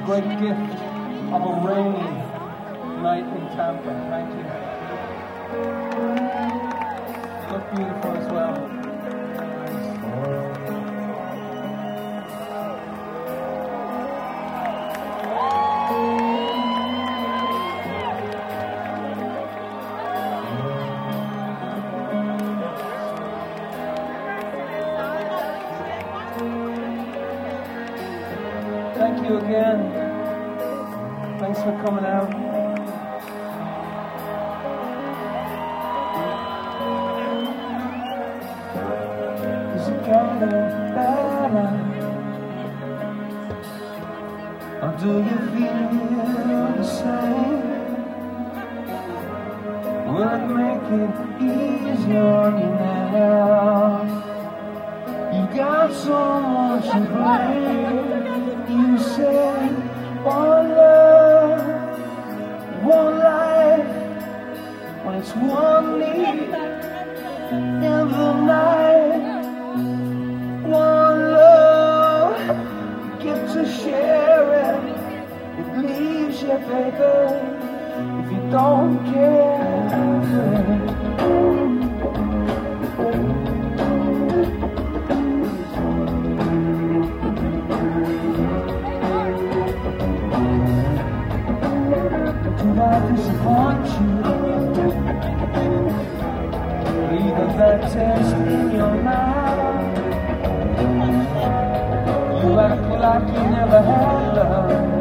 great gift of a rainy night in Tampa. Thank you. Look beautiful as well. Thank you again. Thanks for coming out. Is it getting better? Or do you feel the same? Will it make it easier on you now? You got so much to blame. You say one love, one life, when it's one need in the night. One love, get to share it. It leaves you, baby, if you don't care. Did I disappoint you? Leave a bad taste in your mouth. You act like you never had love.